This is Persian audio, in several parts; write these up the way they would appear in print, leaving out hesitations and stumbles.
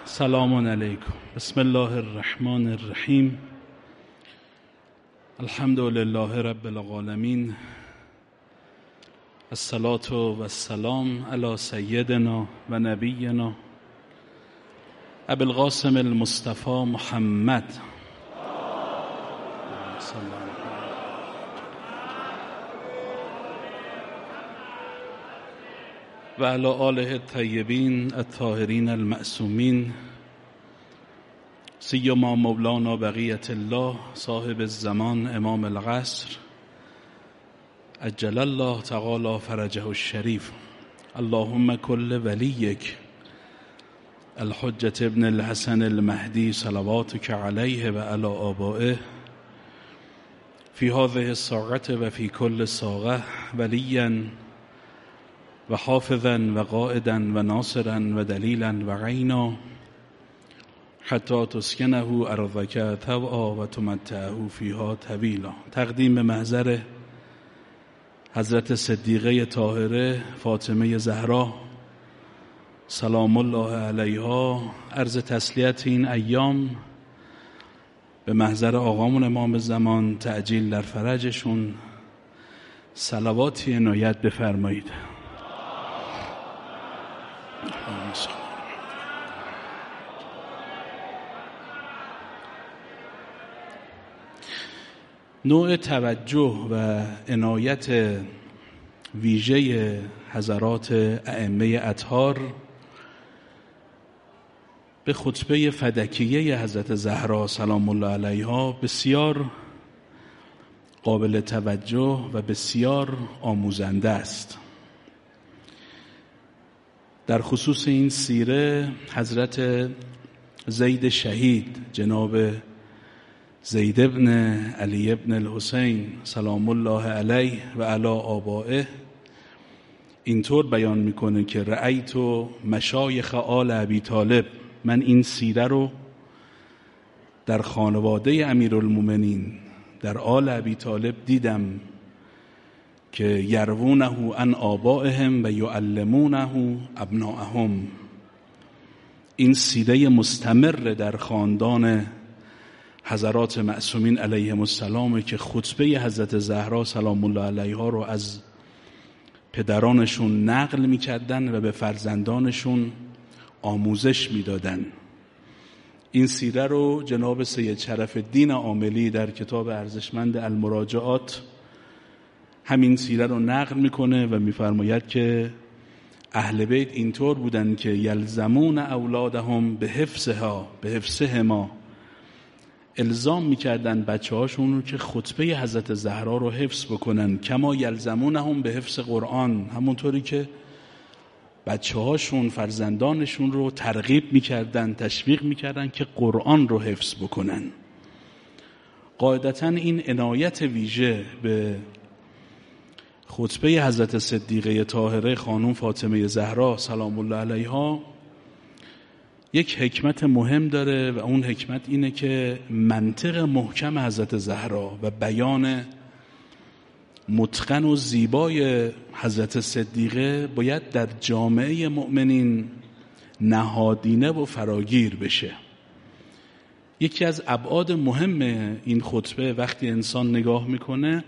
سلام علیکم. بسم الله الرحمن الرحیم. الحمد لله رب العالمین. الصلاة و السلام علی سیدنا و نبینا ابی القاسم المصطفى محمد و علی آله الطیبین الطاهرین المعصومین، سیما مولانا بقیت الله صاحب الزمان امام العصر عجل الله تعالی فرجه الشریف. اللهم کل ولیک الحجة ابن الحسن المهدی صلواتک علیه و علی آبائه فی هذه الساعة و فی کل ساعة ولیا و حافظا و قائدا و ناصرا و دلیلا و عینا حتی تسکنه ارضک طوعا و تمتعه فیها طویلا. تقدیم به محضر حضرت صدیقه طاهره فاطمه زهرا سلام الله علیها، عرض تسلیت این ایام به محضر آقامون امام زمان، تعجیل در فرجشون، صلواتی عنایت بفرمایید. نوع توجه و عنایت ویژه حضرات ائمه اطهار به خطبه فدکیه حضرت زهرا سلام الله علیها بسیار قابل توجه و بسیار آموزنده است. در خصوص این سیره حضرت زید شهید جناب زید ابن علی ابن الحسین سلام الله علیه و علی آبائه اینطور بیان میکنه که رأیت مشایخ آل ابی طالب، من این سیره رو در خانواده امیرالمومنین در آل ابی طالب دیدم که یروونه عن آبائهم و یعلمونه ابناءهم. این سیره مستمر در خاندان حضرات معصومین علیهم السلام که خطبه حضرت زهرا سلام الله علیها رو از پدرانشون نقل میکردن و به فرزندانشون آموزش میدادن. این سیره رو جناب سید شرف الدین عاملی در کتاب ارزشمند المراجعات همین سیره رو نقل میکنه و میفرماید که اهل بیت اینطور بودن که یلزمون اولادهم به حفظهما، الزام میکردن بچه هاشون رو که خطبه حضرت زهرا رو حفظ بکنن، کما یلزمونهم به حفظ قرآن، همونطوری که بچه هاشون فرزندانشون رو ترغیب میکردن، تشویق میکردن که قرآن رو حفظ بکنن. قاعدتاً این عنایت ویژه به خطبه حضرت صدیقه طاهره خانم فاطمه زهرا سلام الله علیها یک حکمت مهم داره و اون حکمت اینه که منطق محکم حضرت زهرا و بیان متقن و زیبای حضرت صدیقه باید در جامعه مؤمنین نهادینه و فراگیر بشه. یکی از ابعاد مهم این خطبه وقتی انسان نگاه میکنه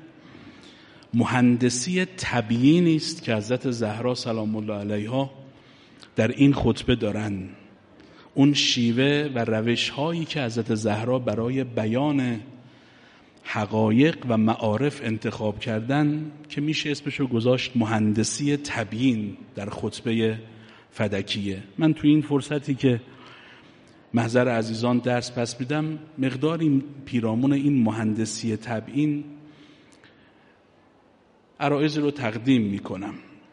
مهندسی تبیینی است که حضرت زهرا سلام الله علیها در این خطبه دارن. اون شیوه و روش هایی که حضرت زهرا برای بیان حقایق و معارف انتخاب کردن که میشه اسمشو گذاشت مهندسی تبیین در خطبه فدکیه. من تو این فرصتی که محضر عزیزان درس پس میدم مقداری پیرامون این مهندسی تبیین عرایض رو تقدیم میکنم.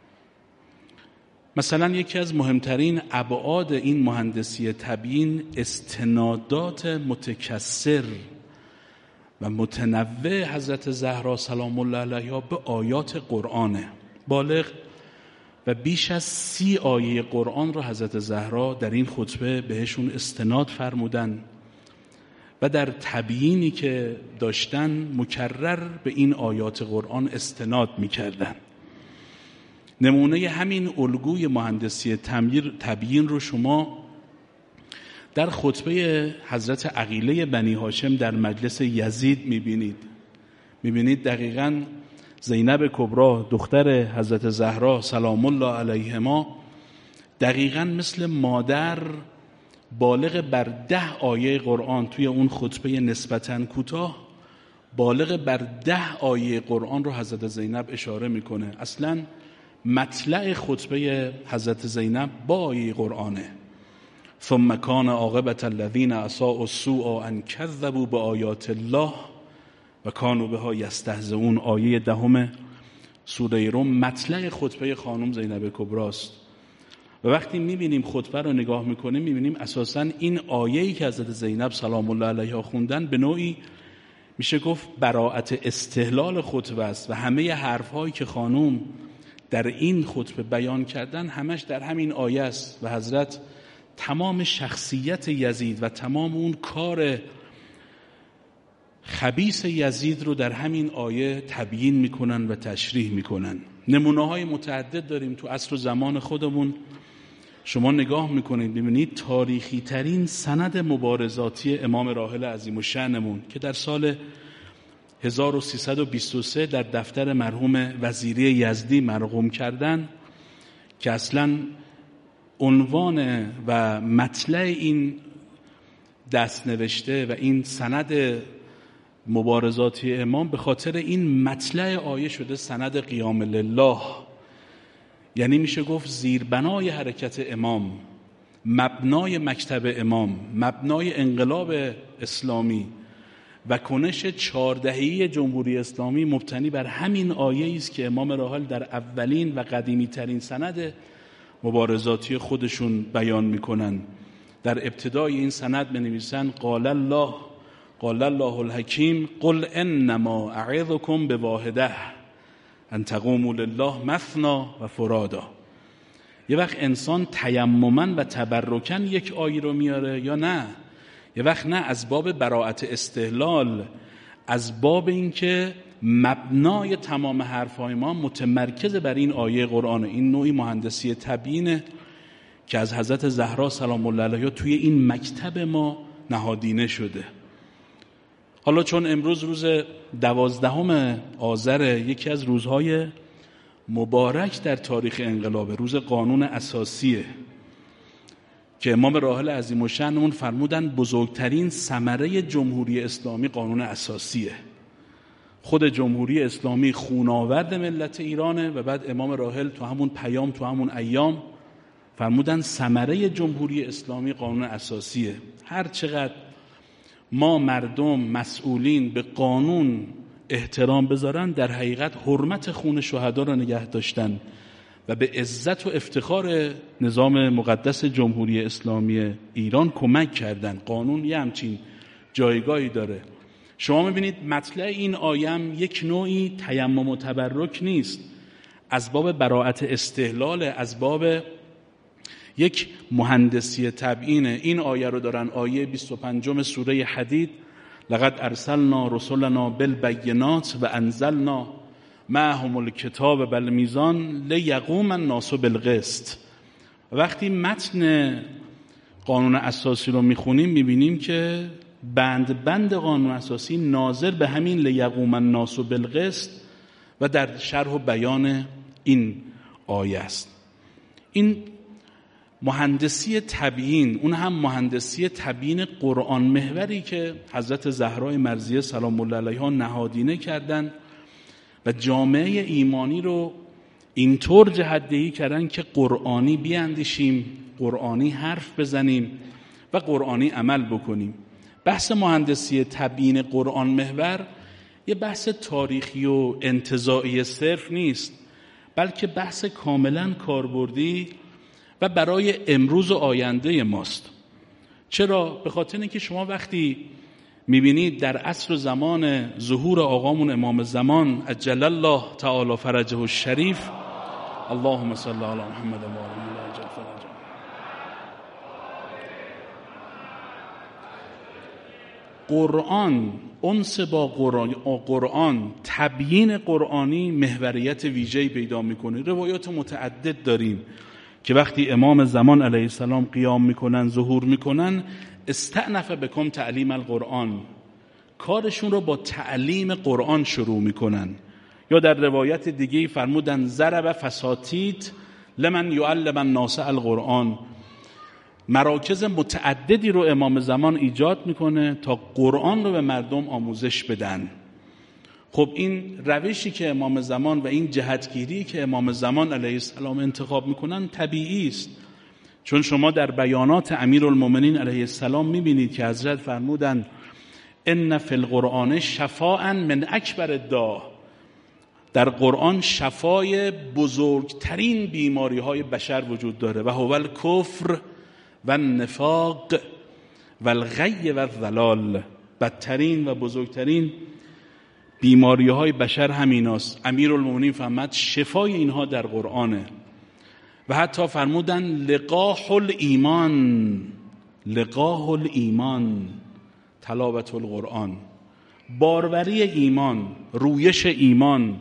مثلا یکی از مهمترین ابعاد این مهندسی تبیین استنادات متکثر و متنوع حضرت زهرا سلام الله علیها به آیات قرآنه. بالغ و بیش از 30 آیه قرآن رو حضرت زهرا در این خطبه بهشون استناد فرمودن و در تبیینی که داشتن مکرر به این آیات قرآن استناد می‌کردن. نمونه همین الگوی مهندسی تبیین رو شما در خطبه حضرت عقیله بنی هاشم در مجلس یزید میبینید دقیقاً زینب کبری دختر حضرت زهرا سلام الله علیهما دقیقاً مثل مادر بالغ بر 10 آیه قرآن توی اون خطبه نسبتاً کوتاه بالغ بر 10 آیه قرآن رو حضرت زینب اشاره میکنه. اصلاً مطلع خطبه حضرت زینب با آیه قرآنه. ثم کان عاقبة الذین اساءوا السوء ان کذبوا بآیات الله و کانوا بها یستهزئون. آیه 10 سوره روم مطلع خطبه خانم زینب کبری است. و وقتی میبینیم خطبه رو نگاه میکنیم میبینیم اساساً این آیه‌ای که حضرت زینب سلام الله علیها خوندن به نوعی میشه گفت براءت استهلال خطبه است و همه حرف‌هایی که خانم در این خطبه بیان کردن همش در همین آیه است و حضرت تمام شخصیت یزید و تمام اون کار خبیث یزید رو در همین آیه تبیین میکنن و تشریح میکنن. نمونه‌های متعدد داریم تو عصر و زمان خودمون. شما نگاه میکنید ببینید تاریخی ترین سند مبارزاتی امام راحل عظیم الشأنمون که در سال 1323 در دفتر مرحوم وزیری یزدی مرقوم کردن که اصلاً عنوان و مطلع این دست نوشته و این سند مبارزاتی امام به خاطر این مطلع آیه شده سند قیام لله، یعنی میشه گفت زیربنای حرکت امام، مبنای مکتب امام، مبنای انقلاب اسلامی و کنش 4 دهه‌ای جمهوری اسلامی مبتنی بر همین آیه است که امام راحل در اولین و قدیمی ترین سند مبارزاتی خودشون بیان میکنن. در ابتدای این سند بنویسن قال الله الحکیم قل انما اعظکم بواحده ان تقوموا لله مثنا و فرادا. یه وقت انسان تیمما و تبرکا یک آیه رو میاره یا نه، یه وقت نه، از باب براءت استهلال، از باب اینکه مبنای تمام حرفهای ما متمرکز بر این آیه قرآن. این نوعی مهندسی تبیینه که از حضرت زهرا سلام الله علیها توی این مکتب ما نهادینه شده. حالا چون امروز روز 12 آذر، یکی از روزهای مبارک در تاریخ انقلاب، روز قانون اساسیه که امام راحل عظیم الشأنمون فرمودن بزرگترین ثمره جمهوری اسلامی قانون اساسیه. خود جمهوری اسلامی خوناورد ملت ایرانه و بعد امام راحل تو همون پیام، تو همون ایام فرمودن ثمره جمهوری اسلامی قانون اساسیه. هر چقدر ما مردم مسئولین به قانون احترام بذارن، در حقیقت حرمت خون شهدا را نگه داشتن و به عزت و افتخار نظام مقدس جمهوری اسلامی ایران کمک کردن. قانون یه همچین جایگاهی داره. شما میبینید مطلع این آیم یک نوعی تیمم و تبرک نیست، از باب براءت استهلال، از باب یک مهندسی تبیین. این آیه رو دارن، آیه 25 سوره حدید، لقد ارسلنا رسلنا بالبینات و انزلنا معهم الکتاب والمیزان لیقوم الناس بالقسط. وقتی متن قانون اساسی رو میخونیم میبینیم که بند قانون اساسی ناظر به همین لیقوم الناس بالقسط و در شرح و بیان این آیه است. این مهندسی تبیین، اون هم مهندسی تبیین قرآن محوری که حضرت زهرای مرضیه سلام الله علیها نهادینه کردن و جامعه ایمانی رو اینطور جهت‌دهی کردن که قرآنی بیاندیشیم، قرآنی حرف بزنیم و قرآنی عمل بکنیم. بحث مهندسی تبیین قرآن محور یه بحث تاریخی و انتزاعی صرف نیست، بلکه بحث کاملا کاربردی و برای امروز و آینده ماست. چرا؟ به خاطر اینکه شما وقتی میبینید در عصر و زمان ظهور آقامون امام زمان عجل الله تعالی فرجه الشریف، اللهم صل علی محمد و آله عجل فرجه، قرآن انس با قرآن، تبیین قرآنی محوریت ویژه‌ای پیدا میکنه. روایات متعدد داریم که وقتی امام زمان علیه السلام قیام میکنن، ظهور میکنن، استأنف بكم تعلیم القرآن، کارشون رو با تعلیم قرآن شروع میکنن. یا در روایت دیگه فرمودن ضرب فساتید لمن یعلم الناس القرآن، مراکز متعددی رو امام زمان ایجاد میکنه تا قرآن رو به مردم آموزش بدن. خب این روشی که امام زمان و این جهتگیری که امام زمان علیه السلام انتخاب میکنن طبیعی است، چون شما در بیانات امیرالمومنین علیه السلام میبینید که حضرت فرمودن ان فی القرآن شفاء من اکبر الداء، در قرآن شفای بزرگترین بیماری های بشر وجود داره. و هو الکفر و النفاق و الغی و الضلال، بدترین و بزرگترین بیماری های بشر همیناست. امیرالمومنین فرمود شفای اینها در قرآنه. و حتی فرمودن لقاح الایمان، لقاح الایمان تلاوت القرآن، باروری ایمان، رویش ایمان،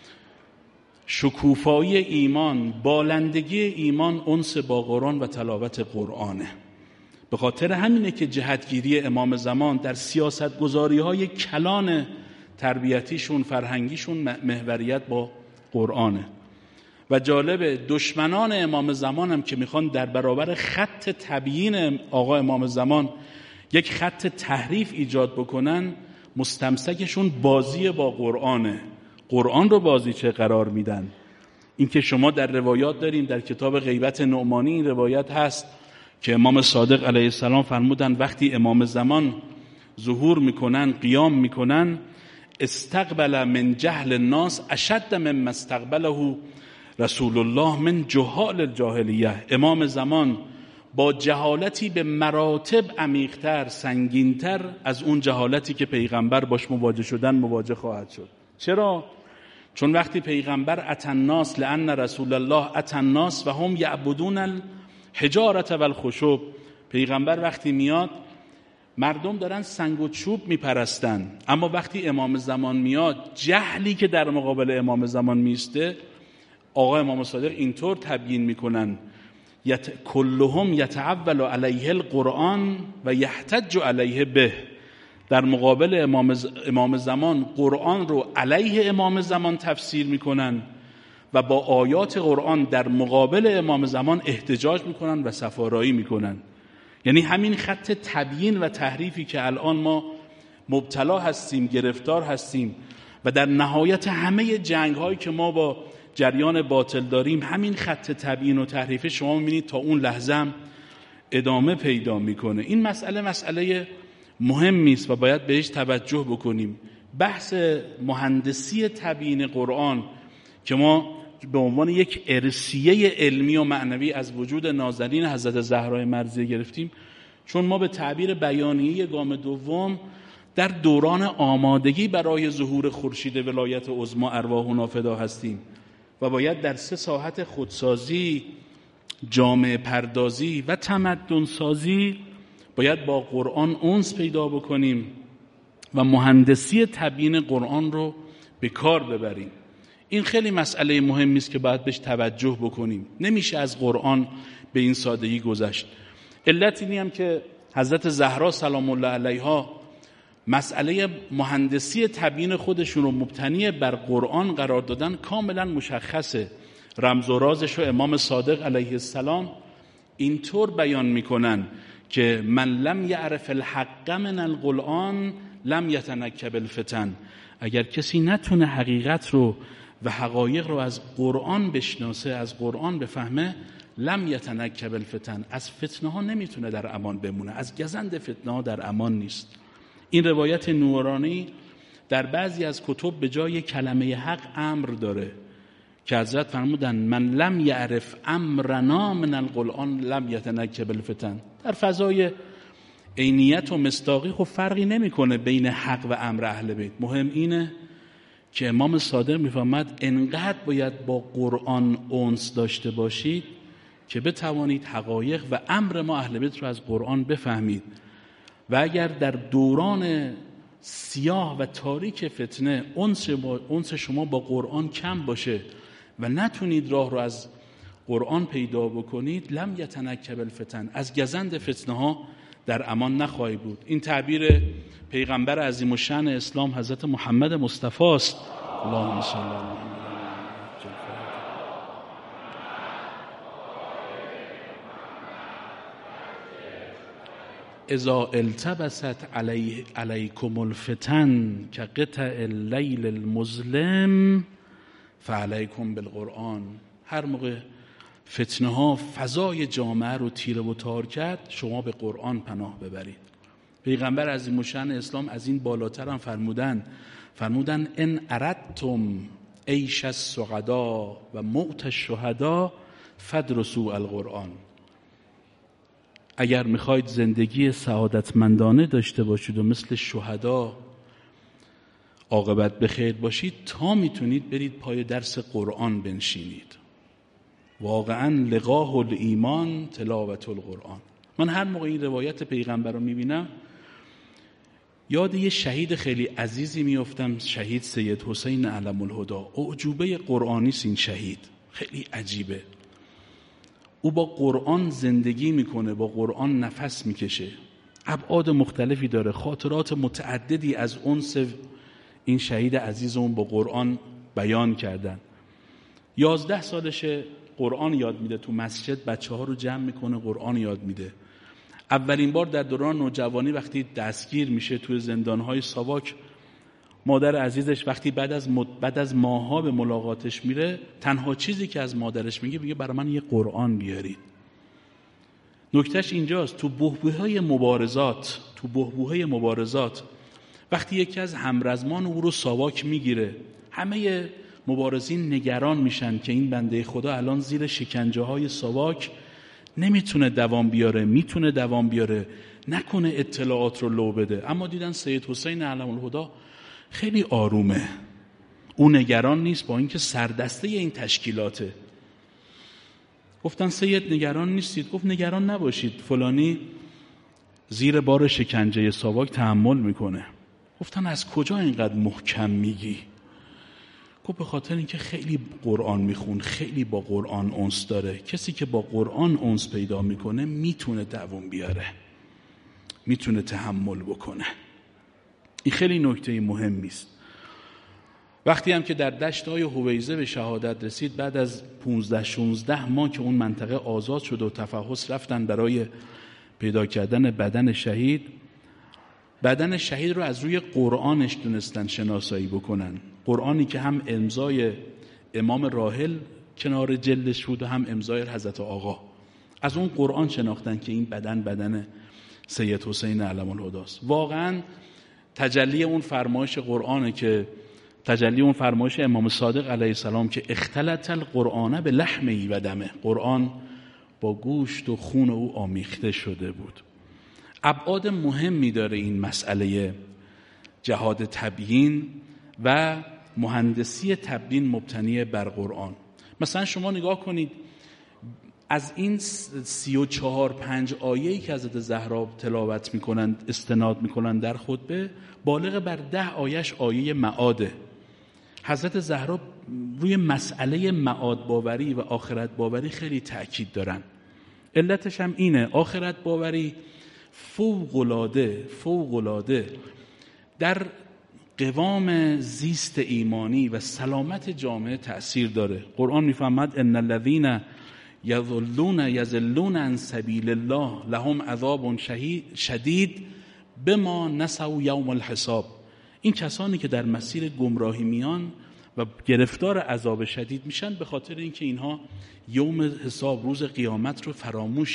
شکوفایی ایمان، بالندگی ایمان انس با قرآن و تلاوت قرآنه. به خاطر همینه که جهتگیری امام زمان در سیاست گذاری های کلان تربیتیشون، فرهنگیشون محوریت با قرآنه. و جالب دشمنان امام زمان هم که میخوان در برابر خط تبیین آقا امام زمان یک خط تحریف ایجاد بکنن، مستمسکشون بازی با قرآنه. قرآن رو بازیچه قرار میدن. این که شما در روایات داریم، در کتاب غیبت نعمانی این روایت هست که امام صادق علیه السلام فرمودن وقتی امام زمان ظهور میکنن، قیام میکنن، استقبل من جهل الناس اشد مما استقبله رسول الله من جهال الجاهلیه. امام زمان با جهالتی به مراتب عمیق‌تر، سنگین‌تر از اون جهالتی که پیغمبر باش مواجه شدن مواجه خواهد شد. چرا؟ چون وقتی پیغمبر اتى الناس لأن رسول الله اتى الناس و هم یعبدون الحجارة والخشب، پیغمبر وقتی میاد مردم دارن سنگ و چوب میپرستن، اما وقتی امام زمان میاد جهلی که در مقابل امام زمان میسته، آقا امام صادق اینطور تبیین میکنن کلهم یتعول علیه القرآن و یحتج علیه به. در مقابل امام زمان قرآن رو علیه امام زمان تفسیر میکنن و با آیات قرآن در مقابل امام زمان احتجاج میکنن و سفارایی میکنن. یعنی همین خط تبیین و تحریفی که الان ما مبتلا هستیم، گرفتار هستیم و در نهایت همه جنگ هایی که ما با جریان باطل داریم، همین خط تبیین و تحریف شما میبینید تا اون لحظه هم ادامه پیدا میکنه. این مسئله مهمی است و باید بهش توجه بکنیم. بحث مهندسی تبیین قرآن که ما به عنوان یک ارثیه علمی و معنوی از وجود نازنین حضرت زهرا مرضیه گرفتیم، چون ما به تعبیر بیانیه گام دوم در دوران آمادگی برای ظهور خورشید ولایت عظما ارواحنا فدا هستیم و باید در 3 ساحت خودسازی، جامعه پردازی و تمدن سازی باید با قرآن انس پیدا بکنیم و مهندسی تبیین قرآن رو به کار ببریم. این خیلی مسئله مهمی است که باید بهش توجه بکنیم. نمیشه از قرآن به این سادگی گذشت. علت اینی هم که حضرت زهرا سلام الله علیها مسئله مهندسی تبیین خودشون رو مبتنی بر قرآن قرار دادن کاملا مشخصه. رمز و رازش رو امام صادق علیه السلام اینطور بیان میکنن که من لم یعرف الحق من القرآن لم یتنکب الفتن. اگر کسی نتونه حقیقت رو و حقایق رو از قرآن بشناسه، از قرآن بفهمه، لم یتنکب الفتن، از فتنه ها نمیتونه در امان بمونه، از گزند فتنه ها در امان نیست. این روایت نورانی در بعضی از کتب به جای کلمه حق امر داره که حضرت فرمودن من لم یعرف امرنا من القرآن لم یتنکب الفتن. در فضای عینیت و مصداقی خب فرقی نمیکنه بین حق و امر اهل بیت. مهم اینه که امام صادق میفهمد انقدر باید با قرآن انس داشته باشید که بتوانید حقایق و امر ما اهل بیت رو از قرآن بفهمید. و اگر در دوران سیاه و تاریک فتنه انس شما با قرآن کم باشه و نتونید راه رو از قرآن پیدا بکنید، لم یتنکب الفتن، از گزند فتنه ها در امان نخواهی بود. این تعبیر پیغمبر عظیم الشأن اسلام حضرت محمد مصطفی است. اللهم صل علی محمد. اذا التبست علیکم الفتن كقطع اللیل المظلم فعلیکم بالقرآن. هر موقع فتنه ها فضای جامعه رو تیره و تار کرد، شما به قرآن پناه ببرید. پیغمبر عظیم الشأن اسلام از این بالاتر هم فرمودن ان اردتم عیش السعداء و موت الشهداء فادرسوا القرآن. اگر میخواید زندگی سعادتمندانه داشته باشید و مثل شهدا عاقبت بخیر باشید، تا میتونید برید پای درس قرآن بنشینید. واقعا لقاه الایمان تلاوت القرآن. من هر موقع این روایت پیغمبر رو میبینم یاد یه شهید خیلی عزیزی میافتم، شهید سید حسین علم الهدا. اعجوبه قرآنیست این شهید، خیلی عجیبه. او با قرآن زندگی میکنه، با قرآن نفس میکشه، ابعاد مختلفی داره، خاطرات متعددی از انس این شهید عزیزمون با قرآن بیان کردن. 11 سالشه قرآن یاد میده، تو مسجد بچه ها رو جمع میکنه قرآن یاد میده. اولین بار در دوران نوجوانی وقتی دستگیر میشه توی زندانهای ساواک، مادر عزیزش وقتی بعد از ماه‌ها به ملاقاتش میره، تنها چیزی که از مادرش میگه برای من یه قرآن بیارید. نکتهش اینجاست، تو بحبوحه مبارزات وقتی یکی از همرزمان او رو ساواک میگیره، همه مبارزین نگران میشن که این بنده خدا الان زیر شکنجه های ساواک نمیتونه دوام بیاره، میتونه دوام بیاره، نکنه اطلاعات رو لو بده. اما دیدن سید حسین علم الهدا خیلی آرومه، او نگران نیست، با اینکه سردسته این تشکیلاته. گفتن سید نگران نیستید؟ گفت نگران نباشید، فلانی زیر بار شکنجه ساواک تحمل میکنه. گفتن از کجا اینقدر محکم میگی؟ گفت به خاطر اینکه خیلی قرآن میخون، خیلی با قرآن انس داره. کسی که با قرآن انس پیدا میکنه میتونه دوام بیاره، میتونه تحمل بکنه. این خیلی نکته مهمی است. وقتی هم که در دشت‌های هویزه به شهادت رسید، بعد از 15-16 ماه که اون منطقه آزاد شد و تفحص رفتن برای پیدا کردن بدن شهید رو از روی قرآنش تونستن شناسایی بکنن. قرآنی که هم امضای امام راحل کنار جلدش بود و هم امضای حضرت آقا. از اون قرآن شناختن که این بدن سید حسین علم الهداست. واقعاً تجلی اون فرمایش قرآنه که تجلی اون فرمایش امام صادق علیه السلام که اختلط القرآن به لحمه و دمه، قرآن با گوشت و خون او آمیخته شده بود. ابعاد مهمی داره این مسئله جهاد تبیین و مهندسی تبیین مبتنی بر قرآن. مثلا شما نگاه کنید، از این 34-5 آیه‌ای که حضرت زهرا تلاوت میکنند، استناد میکنند در خطبه، بالغ بر 10 آیه‌اش آیه معاده. حضرت زهرا روی مسئله معاد باوری و آخرت باوری خیلی تأکید دارن. علتش هم اینه، آخرت باوری فوق‌العاده در قوام زیست ایمانی و سلامت جامعه تأثیر داره. قرآن میفهمد ان الذين یضلون عن سبیل الله لهم عذاب شدید بما نسوا یوم الحساب. این کسانی که در مسیر گمراهی میان و گرفتار عذاب شدید میشن به خاطر اینکه اینها یوم حساب، روز قیامت رو فراموش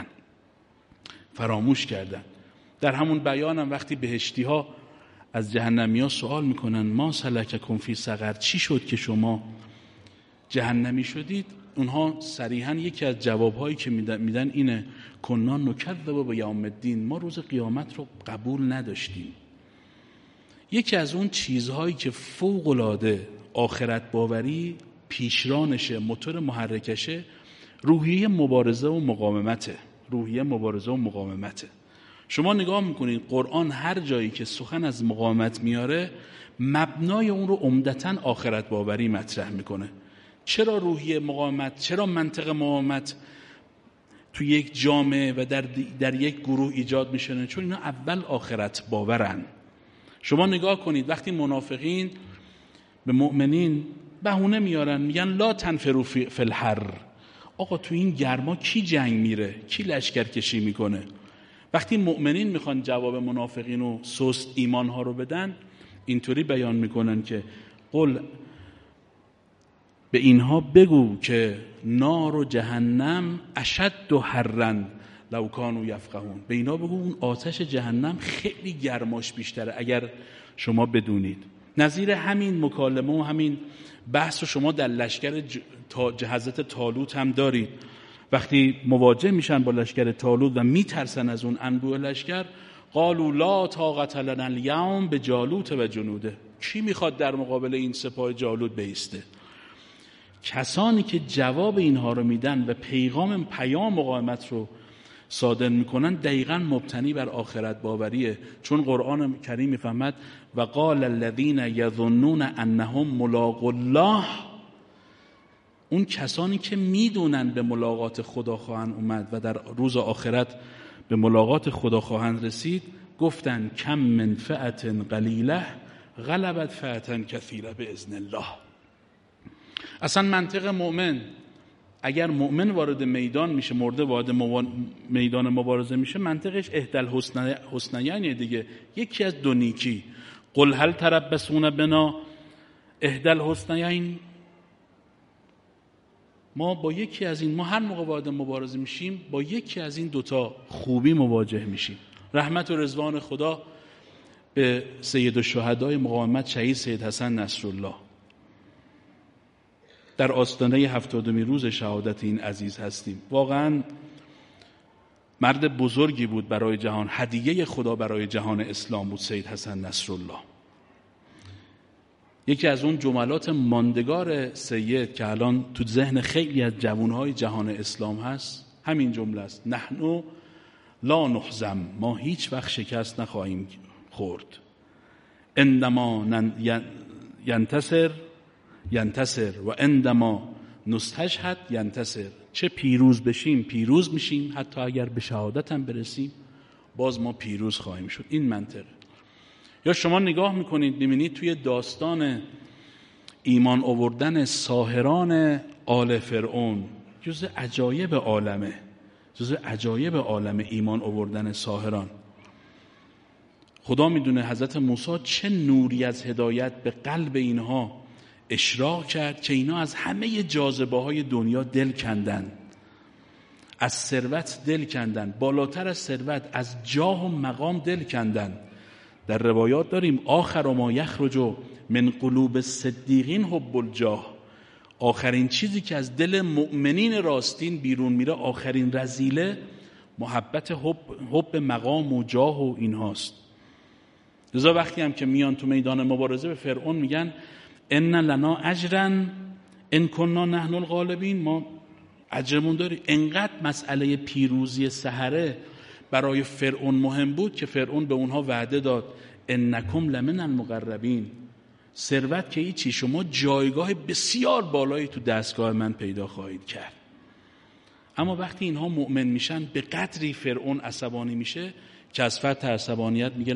کردن. در همون بیان هم وقتی بهشتی ها از جهنمی ها سوال میکنن ما سلککم فی سقر، چی شد که شما جهنمی شدید؟ اونها صریحا یکی از جوابهایی که میدن اینه کنا نکذب بیوم الدین، ما روز قیامت رو قبول نداشتیم. یکی از اون چیزهایی که فوق‌العاده آخرت باوری پیشرانشه، موتور محرکشه، روحیه مبارزه و مقاومته. شما نگاه میکنید قرآن هر جایی که سخن از مقاومت میاره، مبنای اون رو عمدتاً آخرت باوری مطرح میکنه. چرا روحیه مقاومت؟ چرا منطق مقاومت؟ تو یک جامعه و در یک گروه ایجاد میشن، چون اینا اول آخرت باورن. شما نگاه کنید وقتی منافقین به مؤمنین بهونه میارن، میگن لا تنفروا فی الحر، آقا تو این گرما کی جنگ میره، کی لشکر کشی میکنه؟ وقتی مؤمنین میخوان جواب منافقین و سست ایمان ها رو بدن، اینطوری بیان میکنن که قل، به اینها بگو که نار و جهنم اشد و حرن لو کانوا یفقهون، به اینا بگو اون آتش جهنم خیلی گرماش بیشتره اگر شما بدونید. نظیر همین مکالمه و همین بحث رو شما در لشکر حضرت طالوت هم دارید. وقتی مواجه میشن با لشکر طالوت و میترسن از اون انبوه لشکر، قالوا لا طاقة لنا اليوم بجالوت و جنوده، کی میخواد در مقابل این سپاه جالوت بایسته؟ کسانی که جواب اینها رو میدن و پیام مقاومت رو صادر میکنن دقیقاً مبتنی بر آخرت باوریه. چون قرآن کریم میفهمد و قال الذين يظنون انهم ملاقو الله، اون کسانی که میدونن به ملاقات خدا خواهند اومد و در روز آخرت به ملاقات خدا خواهند رسید، گفتن کم من فئة قلیله غلبت فئة کثیره باذن الله. اصلا منطق مؤمن، اگر مؤمن وارد میدان میشه، مرده وارد میدان مبارزه میشه، منطقش احدی الحسنیین دیگه، یکی از دو نیکی. قل هل تربصون بنا احدی الحسنیین، ما با یکی از این، ما هر موقع وارد مبارزه میشیم با یکی از این دوتا خوبی مواجه میشیم. رحمت و رضوان خدا به سید الشهدای مقاومت شهید سید حسن نصرالله در آستانه 70 روز شهادت این عزیز هستیم. واقعا مرد بزرگی بود برای جهان، هدیه خدا برای جهان اسلام بود سید حسن نصرالله. یکی از اون جملات ماندگار سید که الان تو ذهن خیلی از جوانهای جهان اسلام هست همین جمله است: نحن لا نحزم، ما هیچ وقت شکست نخواهیم خورد. عندما ینتصر و عندما نستشهد ینتصر، چه پیروز بشیم پیروز میشیم، حتی اگر به شهادت هم برسیم باز ما پیروز خواهیم شد. این منطقه. یا شما نگاه میکنید ببینید توی داستان ایمان آوردن ساحران آل فرعون، جزء عجایب عالمه ایمان آوردن ساحران. خدا میدونه حضرت موسی چه نوری از هدایت به قلب اینها اشراق کرد که اینا از همه جاذبه های دنیا دل کندن، از ثروت دل کندن، بالاتر از ثروت از جاه و مقام دل کندن. در روایات داریم آخر ما یخرج من قلوب الصدیقین حب الجاه، آخرین چیزی که از دل مؤمنین راستین بیرون میره، آخرین رذیله محبت حب مقام و جاه و اینهاست. لذا وقتی هم که میان تو میدان مبارزه به فرعون میگن ان لنا اجرا ان كنا نحن الغالبین، ما اجرمون داری. انقدر مسئله پیروزی سحره برای فرعون مهم بود که فرعون به اونها وعده داد انکم لمن المقربین، ثروت که هیچی، شما جایگاه بسیار بالایی تو دستگاه من پیدا خواهید کرد. اما وقتی اینها مؤمن میشن به قدری فرعون عصبانی میشه که از فتح عصبانیت میگه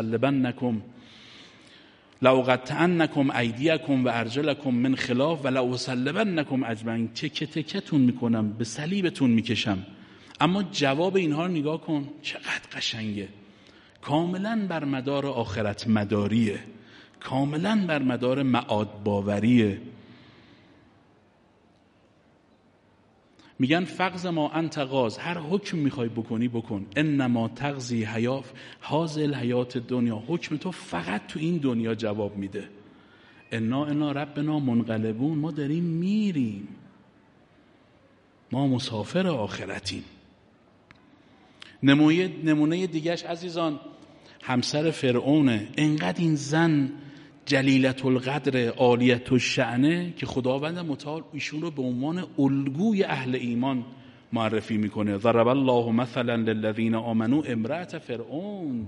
لأقطعنکم ایدیکم و ارجلکم من خلاف و لأصلبنکم اجمعین، تکه تکتون میکنم، به صلیبتون میکشم. اما جواب اینها رو نگاه کن چقدر قشنگه، کاملا بر مدار آخرت مداریه، کاملا بر مدار معاد باوریه. میگن فقض ما انت قاض، هر حکم میخوای بکنی بکن، انما تقضی هذه الحیات دنیا، حکم تو فقط تو این دنیا جواب میده. انا ربنا منقلبون، ما داریم میریم، ما مسافر آخرتیم. نمونه دیگهش عزیزان همسر فرعونه. انقدر این زن جلیلت القدر عالیت الشأنه که خداوند متعال ایشون رو به عنوان الگوی اهل ایمان معرفی میکنه. ضرب الله مثلا للذین آمنوا امرأة فرعون.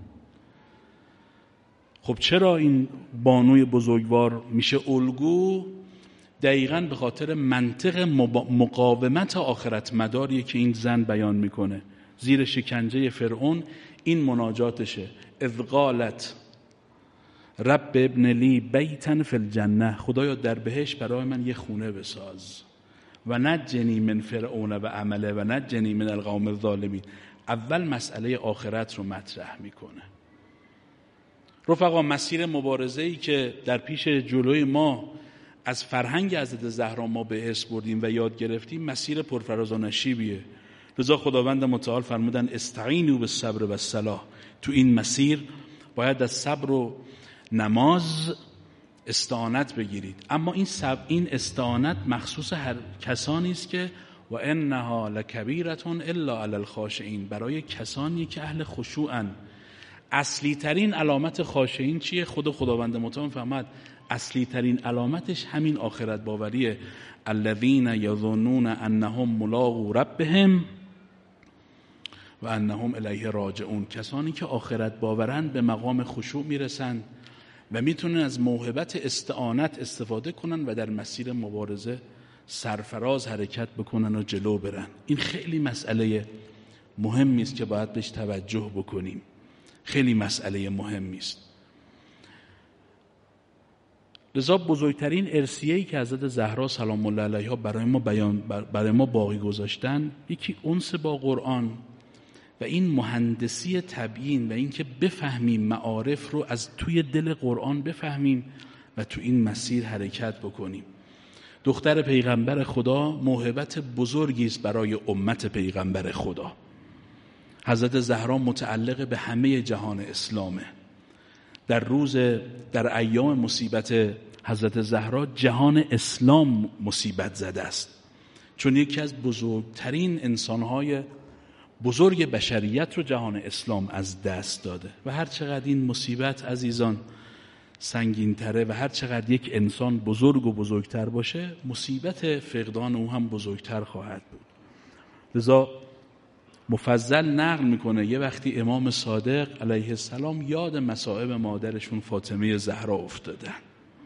خب چرا این بانوی بزرگوار میشه الگو؟ دقیقاً به خاطر منطق مقاومت آخرت مداریه که این زن بیان میکنه. زیر شکنجه فرعون این مناجاتشه: اذ قالت رب ابن لی بیتا فی الجنه، خدایا در بهشت برای من یه خونه بساز، و نجنی من فرعون و عمله و نجنی من القوم الظالمین. اول مسئله آخرت رو مطرح میکنه. رفقا، مسیر مبارزه‌ای که در پیش جلوی ما از فرهنگ حضرت زهرا ما به ارث بردیم و یاد گرفتیم مسیر پرفراز و نشیبیه. لذا خداوند متعال فرمودن استعینوا بالصبر و الصلاة. تو این مسیر باید از صبر و نماز استعانت بگیرید. اما این استعانت مخصوص هر کسانی است که و انها لکبیرة الا علی الخاشعین، برای کسانی که اهل خشوعن. اصلی ترین علامت خاشعین چیه؟ خداوند متعال فرمود اصلی ترین علامتش همین آخرت باوریه. الذین یظنون انهم ملاقو ربهم و انهم الیه راجعون. کسانی که آخرت باورند به مقام خشوع میرسن و میتونن از موهبت استعانت استفاده کنن و در مسیر مبارزه سرفراز حرکت بکنن و جلو برن. این خیلی مسئله مهمی است که باید بهش توجه بکنیم. خیلی مسئله مهمی است. لذا بزرگترین ارثیه‌ای که حضرت زهرا سلام الله علیها برای ما باقی گذاشتن، یکی انس با قرآن و این مهندسی تبیین و این که بفهمیم معارف رو از توی دل قرآن بفهمیم و تو این مسیر حرکت بکنیم. دختر پیغمبر خدا موهبت بزرگی است برای امت پیغمبر خدا. حضرت زهرا متعلق به همه جهان اسلامه. در ایام مصیبت حضرت زهرا جهان اسلام مصیبت زده است، چون یکی از بزرگترین انسانهای بزرگ بشریت رو جهان اسلام از دست داده. و هر چقدر این مصیبت عزیزان سنگین تره و هر چقدر یک انسان بزرگ و بزرگتر باشه، مصیبت فقدان او هم بزرگتر خواهد بود. لذا مفضل نقل میکنه یه وقتی امام صادق علیه السلام یاد مصائب مادرشون فاطمه زهرا افتادن.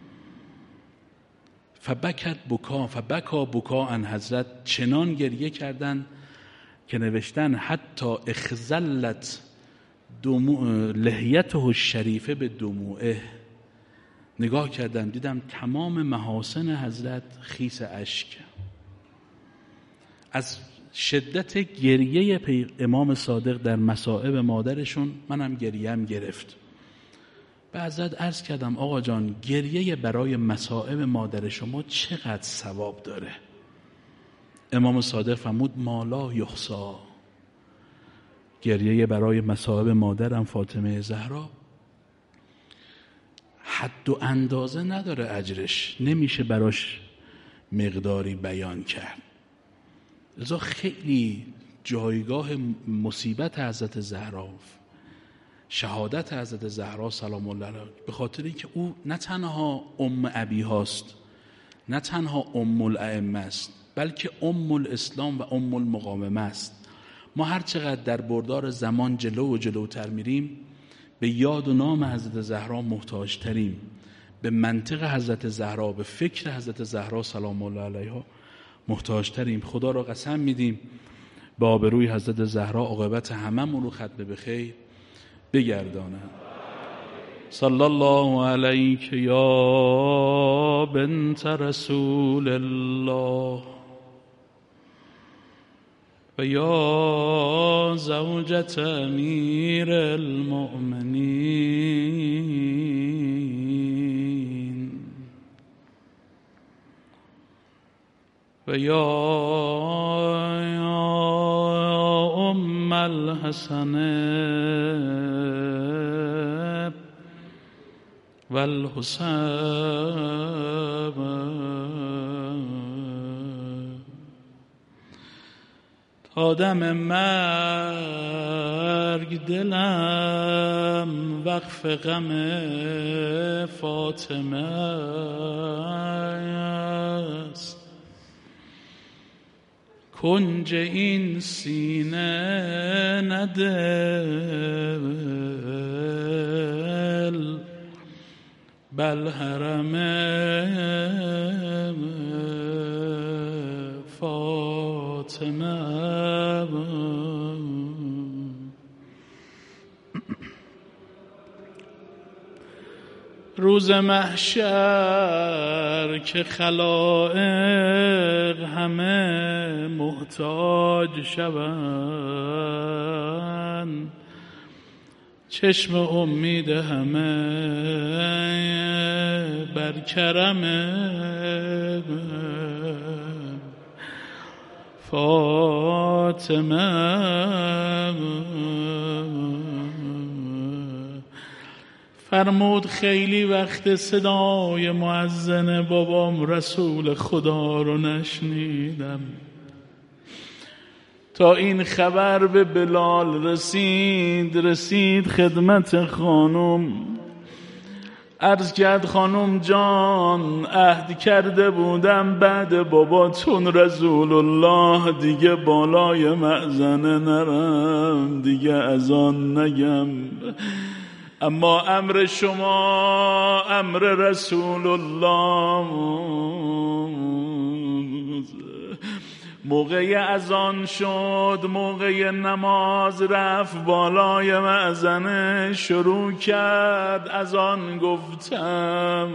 فبکا بکا حضرت چنان گریه کردن که نوشتن حتی اخزلت لحیته الشریفه به دموعه. نگاه کردم دیدم تمام محاسن حضرت خیس اشک. از شدت گریه امام صادق در مصائب مادرشون منم گریم گرفت. به حضرت عرض کردم آقا جان، گریه برای مصائب مادر شما چقدر ثواب داره؟ امام صادق فرمود ما لا یحصی. گریه برای مصائب مادرم فاطمه زهرا حد و اندازه نداره، اجرش نمیشه براش مقداری بیان کرد. لذا خیلی جایگاه مصیبت حضرت زهرا، شهادت حضرت زهرا سلام الله علیها، به خاطر اینکه او نه تنها ام ابی هاست، نه تنها ام الائمه است، بلکه ام الاسلام و ام المقاومه است. ما هر چقدر در بردار زمان جلو و جلوتر میریم به یاد و نام حضرت زهرا محتاج تریم، به منطق حضرت زهرا، به فکر حضرت زهرا سلام الله علیها محتاج تریم. خدا را قسم میدیم به آبروی حضرت زهرا عاقبت هممون رو ختم به خیر بگردانه. صلی الله علیک یا بنت رسول الله و یا زوجة امیر المؤمنین و یا ام الحسن و الحسین. تا دم مرگ دلم وقف غم فاطمه است، کنج این سینه نه دل بل حرم فاطمه. روز محشر که خلائق همه محتاج شوند، چشم امید همه بر کرم فاطمه. فرمود خیلی وقت صدای مؤذن بابام رسول خدا رو نشنیدم تا این خبر به بلال رسید خدمت خانم. عرض کرد خانم جان، عهد کرده بودم بعد باباتون رسول الله دیگه بالای مأذنه نرم، دیگه اذان نگم، اما امر شما امر رسول الله. موقع اذان شد، موقع نماز رفت بالای مأذنه، شروع کرد اذان گفتم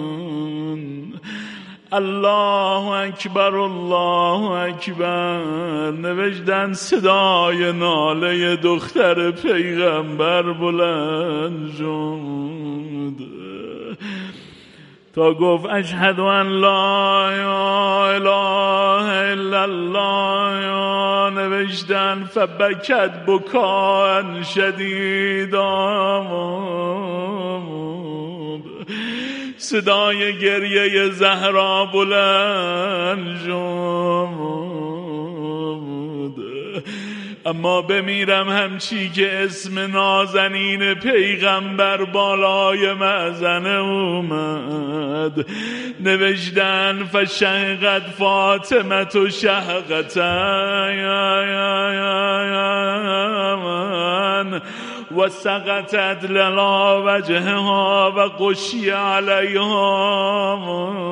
الله اکبر الله اکبر. نوشتن صدای ناله دختر پیغمبر بلند شد تا گفت اشهد ان لا اله الا الله. نوشتن فبکت بکاء شدیدا. صدای گریه زهرا بلند شد. اما بمیرم همچی که اسم نازنین پیغمبر بالای مأذنه اومد. نوشتن فشقت فاطمه تو شهقتن و سقطت للا وجهها و قشی علیها.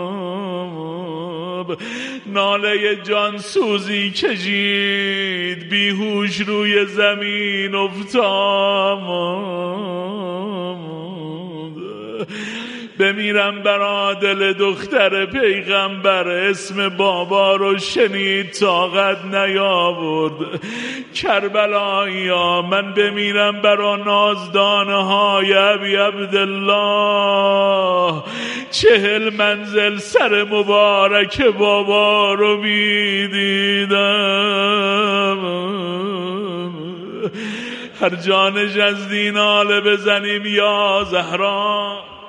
ناله جانسوزی کشید، بیهوش روی زمین افتاد. بمیرم برا دل دختر پیغمبر، اسم بابا رو شنید طاقت نیاورد. کربلایا من بمیرم برا نازدانه های ابی عبدالله. 40 منزل سر مبارک بابا رو میدیدم. هر جا نشستین ناله بزنیم یا زهرا